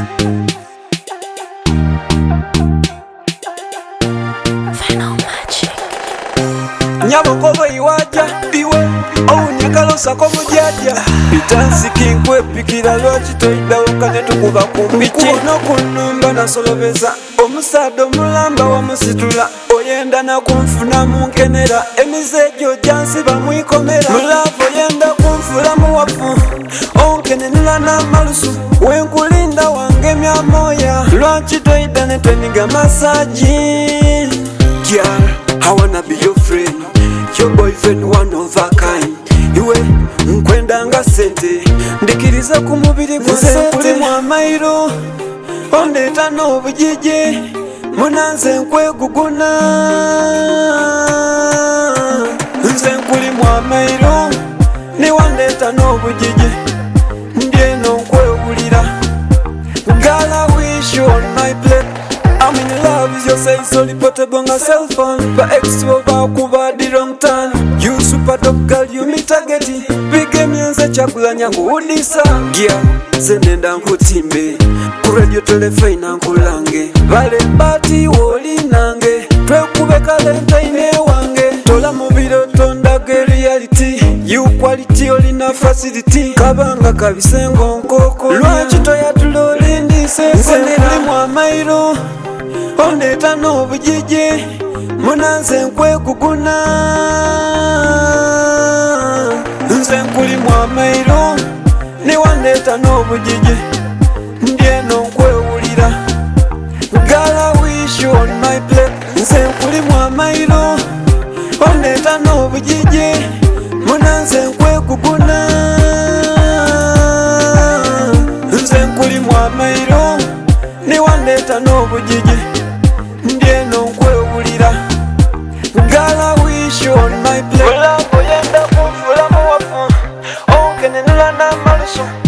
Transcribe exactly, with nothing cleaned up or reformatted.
Nyabokobo iwaja biwe ounyakalosa ko mujaja bitansiki nkwepikira lwaki toyidawo kane tukuba kumbiki no kunumba nasolobeza omusado mulamba wamusitula oyenda nakunfuna munkenera emizejo jansi bamwikomera mulavo yenda kunfula muwafu onkenenera n'amalusu wenkulinda wange myamoya lwaki toyida netweniga masaji. Girl, I wanna be your friend, your boyfriend, one of a kind. Iwe nkwenda nga sente ndikiriza ku mubiri gwanze kuli mwamairo ondeta n'obujije munanze nkweguguna nze nkuli mwamairo niwandeta n'obujije ndyeno nkwewulira. Girl, I wish you on my plate. I'm in love with your say so portable on a cell phone. But extra bakuba the wrong turn. You super top girl, you me targeti. Big myanze chakula nyangu udisa. Gia, senenda nkutimbe ku radio telefone nkulange. Vale bati woli nange. Twekube kalentaine wange. Tola mubiro tondage reality. You quality olina facility. Kabanga kabisengo nkoko. Lwaki toyatuloli ndise. Nsenera mwamairo ondeta n'obujije munanze nkweguguna nze nkuli mwamairo niwandeta n'obujije ndyeno nkwewulira. Girl, I wish you on my plate. Nze nkuli mwamairo ondeta n'obujije munanze nkweguguna nze nkuli mwamairo niwandeta n'obujije ndyeno nkwewulira. Girl, I wish you on my plate. Mulavo yenda kunfula muwafu onkenenera n'amalusu